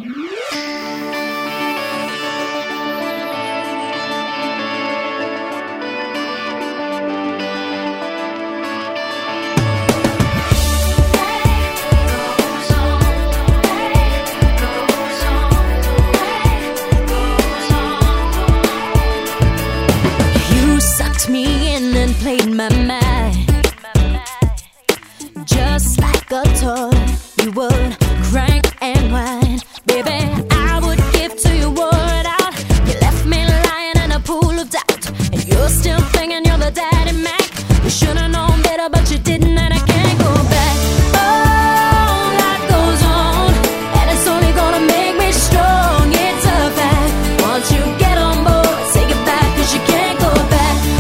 Me in and played my mind, just like a toy. You would crank and whine, baby. I would give till you wore it out. You left me lying in a pool of doubt, and you're still thinking you're the daddy Mac. You should've known better, but you didn't, and I can't go back. Oh, life goes on, and it's only gonna make me strong. It's a fact. Once you get on board, say goodbye, 'cause you can't go back.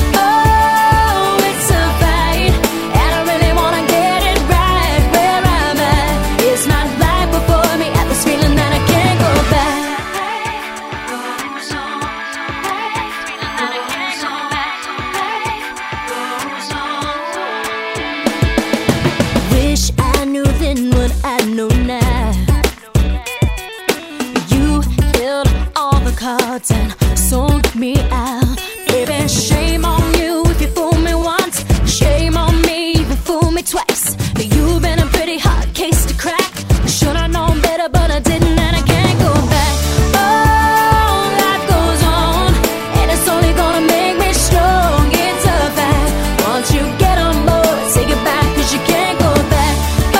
What I know now, you held all the cards and sold me out. Baby, shame on you if you fool me once. Shame on me if you fool me twice. You've been a pretty hard case to crack. I should've known better, but I didn't, and I can't go back. Oh, life goes on, and it's only gonna make me strong. It's a fact. Once you get on board, say goodbye, 'cause you can't go back.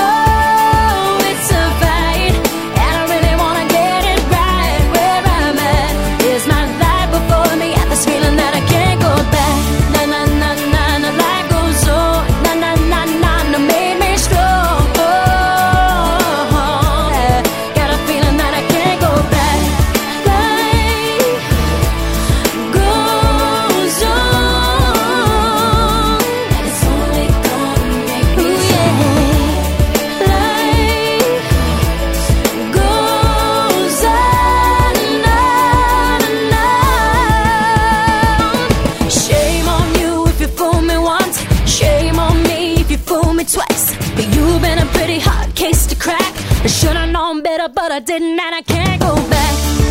Twice, but you've been a pretty hard case to crack. I should've known better, but I didn't, and I can't go back.